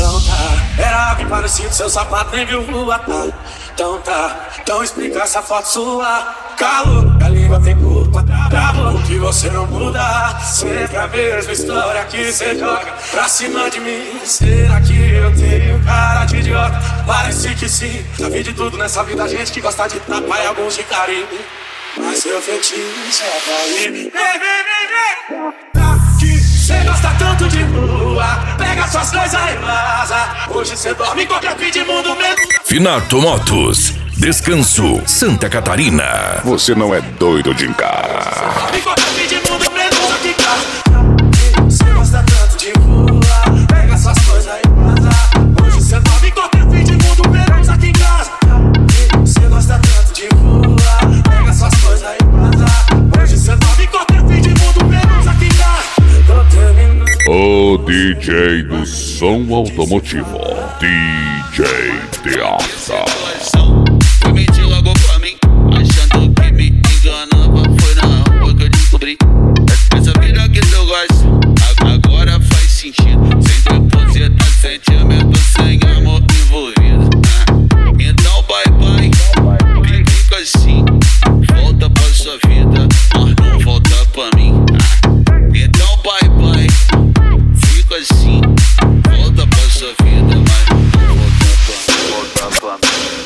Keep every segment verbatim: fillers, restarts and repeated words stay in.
Então tá, era algo parecido, seu sapato nem viu rua, tá? Então tá, então explica essa foto sua. Calo, a língua tem culpa, bravo, que você não muda. Sempre a mesma história que cê joga pra cima de mim. Será que eu tenho cara de idiota? Parece que sim, já vi de tudo nessa vida, gente que gosta de tapa e alguns de carinho. Mas seu fetiche é cair. Vem, vem, vem, vem. Tá que cê gosta tanto de lua, pega suas coisas e vaza. Hoje cê dorme em qualquer fim de mundo mesmo. Finato Motos, Descanso, Santa Catarina. Você não é doido de encarar. Dorme em qualquer fim de mundo mesmo aqui em casa. Cê gosta tanto de lua, pega suas coisas e vaza. Hoje cê dorme em qualquer fim de mundo menos aqui em casa. Cê gosta tanto de lua, pega suas coisas e vaza. Hoje cê dorme em qualquer fim de mundo menos aqui em casa. Tô terminando. O D J do som automotivo, D J Deafta. Foi mentir logo pra mim, achando que me enganava. Foi na rua que eu descobri essa vida que eu gosto. Agora faz sentido, sem depositar sentimento, sem amor envolvido. Então bye bye, fica assim, volta pra sua vida, mas não volta pra mim. Então bye bye, fica assim, volta pra sua vida, mas não volta pra mim, volta pra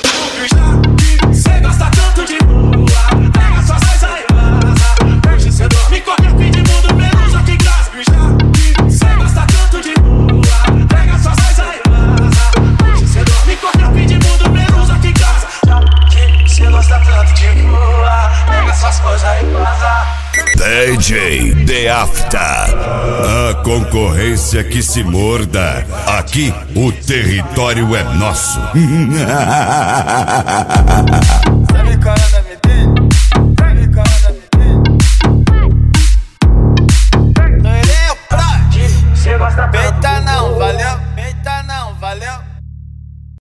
mim. Cê gosta tanto de lua, pega suas coisas e vaza. Hoje cê dorme em qualquer fim de mundo menos aqui em casa. Cê gosta tanto de lua, pega suas coisas e vaza. Hoje cê dorme em qualquer fim de mundo menos aqui em casa. Cê gosta tanto de lua, pega suas coisas e vaza. D J Deafta. A concorrência que se morda. Aqui o território é nosso. Sabe qual é